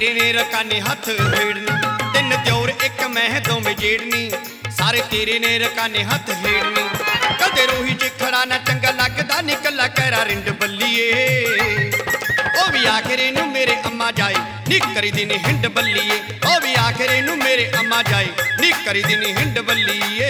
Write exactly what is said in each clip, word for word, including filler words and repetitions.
तेरे ने रकाने हथ हेड़नी, तिन दियोर एक मैं दोवें जेड़नी, सारे तेरे ने रकाने हथ हेड़नी। कदे रोही च खड़ा ना चंगा लगदा, निकला कैरा रिंड बल्लीए, ओ भी आखिरे नू मेरे अम्मा जाए नी करी दिन हिंड बल्लीए, ओ भी आखिरे नू मेरे अम्मा जाए नी करी दिन हिंड बल्लीए।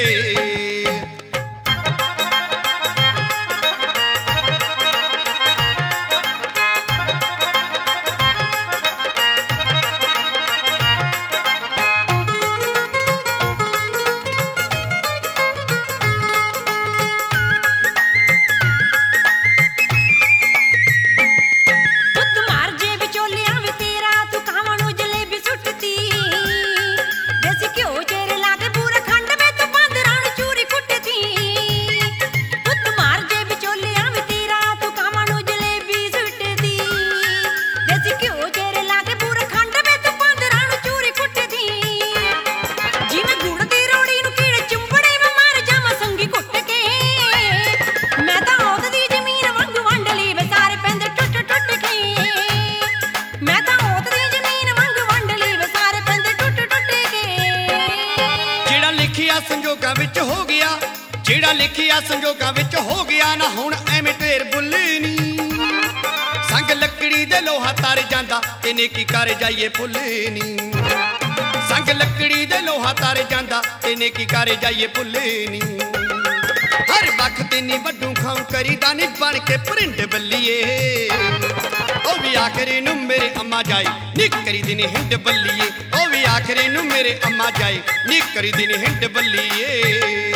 संजोगां विच हो गया, जेड़ा लिखिया संजोगां विच हो गया ना, हुण एवें ढेर बुल्लनी, संग लकड़ी दे लोहा तर जांदा ते नेकी कर जाइए भुल्लनी, संग लकड़ी दे लोहा तर जांदा ते नेकी कर जाइए भुल्लनी। हर वक्त नी वड्डू खाऊं करीदा नी बन के परिंड बल्लीए, ओ भी आखिरे नू मेरे अम्मा जाए नी करी दिन हिंड बल्लीए, ओ भी आखिरे नू मेरे अम्मा जाए नी करी दिन हिंड बल्लीए।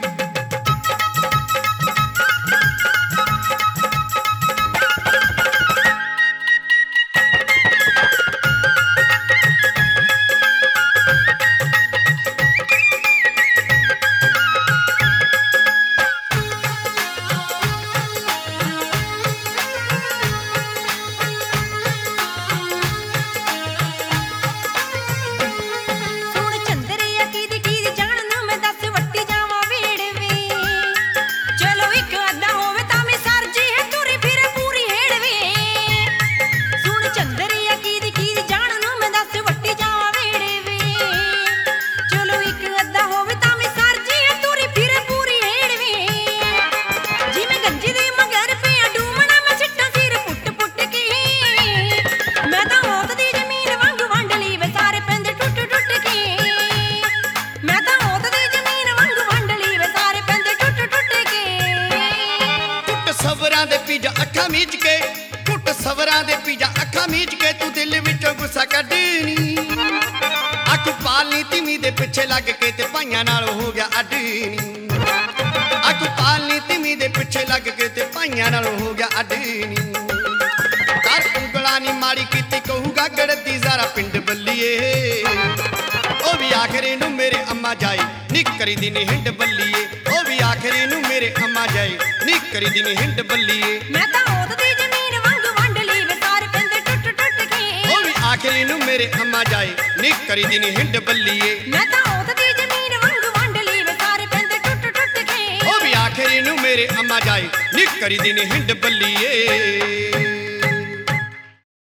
सवरां दे पीजा अखा मीच के, कुट सवरां दे पीजा अखा मीच के, तू दिल विचों गुस्सा कढनी, अख पालनी तिमी दे पिछे लग के ते भाइयां नाल हो गया अडनी, अख पालनी तिमी दे पिछे लग के ते भाइयां नाल हो गया अडनी। कर उंगला नी माड़ी कीती कहूगा गड़दी सारा पिंड बल्लीए, ओ भी आखिरे नू मेरे अम्मा जाए नी करी दिन हिंड बल्लीए, ओ भी आखिरे नू मेरे अम्मा जाए नी करी दिन हिंड बल्लीए। मैं तां ओद दी जमीन वांग वंड ली वे सारे पिंड टुट टुट के, ओ भी आखिरे नू मेरे अम्मा जाए नी करी दिन हिंड बल्लीए। मैं तां ओद दी जमीन वांग वंड ली वे सारे पिंड टुट टुट के, ओ भी आखिरे नू मेरे अम्मा जाए नी करी दिन हिंड बल्लीए।